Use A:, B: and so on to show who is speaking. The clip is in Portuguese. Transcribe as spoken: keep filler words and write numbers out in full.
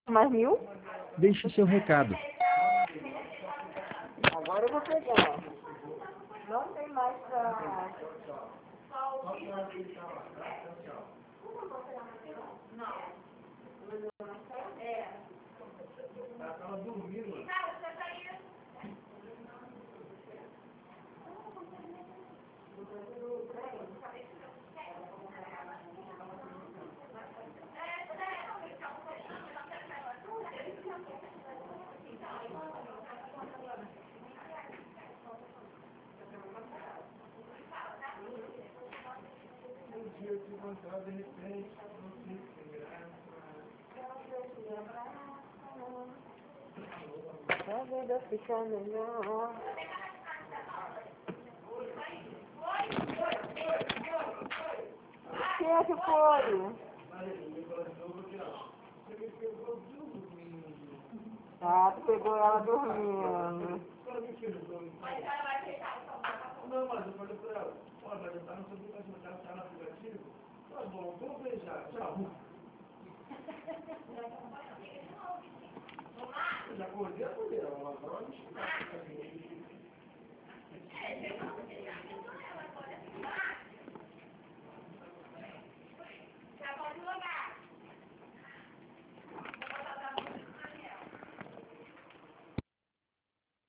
A: Mais mil?
B: Deixe seu recado.
A: Agora eu vou pegar. Não tem mais pra...
C: Ela dormindo. Um dia eu te encontrar de repente, não sei se graça.
A: A vida fica melhor. Quem é que foi? Ah, tu pegou ela dormindo.
C: Não, mas eu falei pra ela, olha, mas eu tava no seu aplicativo, tá no aplicativo? Tá bom, vamos beijar, tchau. Eu já acordei a mulher, ela agora me chama.